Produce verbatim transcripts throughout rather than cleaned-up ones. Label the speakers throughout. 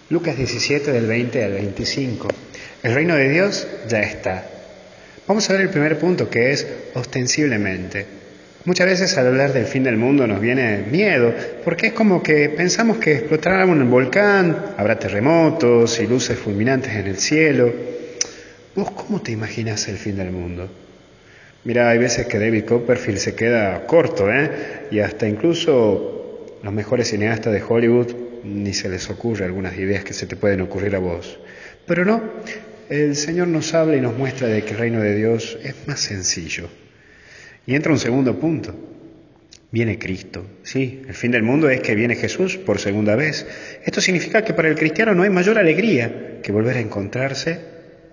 Speaker 1: Lucas diecisiete del veinte al veinticinco. El reino de Dios ya está. Vamos a ver el primer punto, que es ostensiblemente. Muchas veces al hablar del fin del mundo nos viene miedo, porque es como que pensamos que explotará un volcán, habrá terremotos y luces fulminantes en el cielo. ¿Vos cómo te imaginas el fin del mundo? Mira, hay veces que David Copperfield se queda corto, ¿eh? Y hasta incluso los mejores cineastas de Hollywood ni se les ocurre algunas ideas que se te pueden ocurrir a vos. Pero no, el Señor nos habla y nos muestra de que el reino de Dios es más sencillo. Y entra un segundo punto. Viene Cristo. Sí, el fin del mundo es que viene Jesús por segunda vez. Esto significa que para el cristiano no hay mayor alegría que volver a encontrarse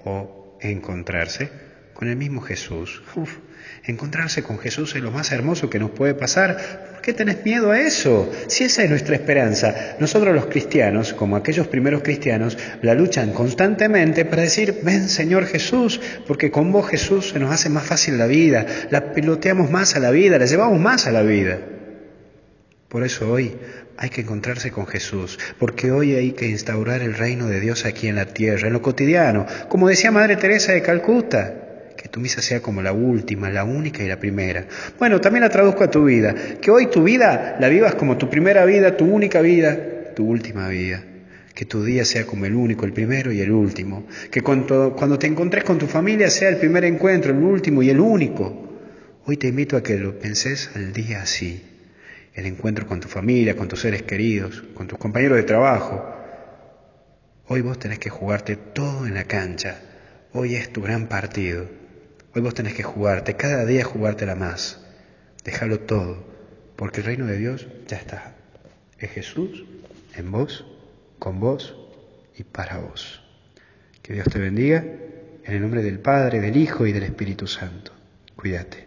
Speaker 1: o encontrarse con el mismo Jesús. Uf, encontrarse con Jesús es lo más hermoso que nos puede pasar. ¿Por qué tenés miedo a eso? Si esa es nuestra esperanza. Nosotros los cristianos, como aquellos primeros cristianos, la luchan constantemente para decir, ven Señor Jesús, porque con vos Jesús se nos hace más fácil la vida, la piloteamos más a la vida, la llevamos más a la vida. Por eso hoy hay que encontrarse con Jesús, porque hoy hay que instaurar el reino de Dios aquí en la tierra, en lo cotidiano. Como decía Madre Teresa de Calcuta, que tu misa sea como la última, la única y la primera. Bueno, también la traduzco a tu vida, que hoy tu vida la vivas como tu primera vida, tu única vida, tu última vida. Que tu día sea como el único, el primero y el último. Que cuando, cuando te encontres con tu familia sea el primer encuentro, el último y el único. Hoy te invito a que lo penses al día así. El encuentro con tu familia, con tus seres queridos, con tus compañeros de trabajo. Hoy vos tenés que jugarte todo en la cancha. Hoy es tu gran partido. Hoy vos tenés que jugarte, cada día jugártela más. Déjalo todo, porque el reino de Dios ya está. Es Jesús, en vos, con vos y para vos. Que Dios te bendiga, en el nombre del Padre, del Hijo y del Espíritu Santo. Cuídate.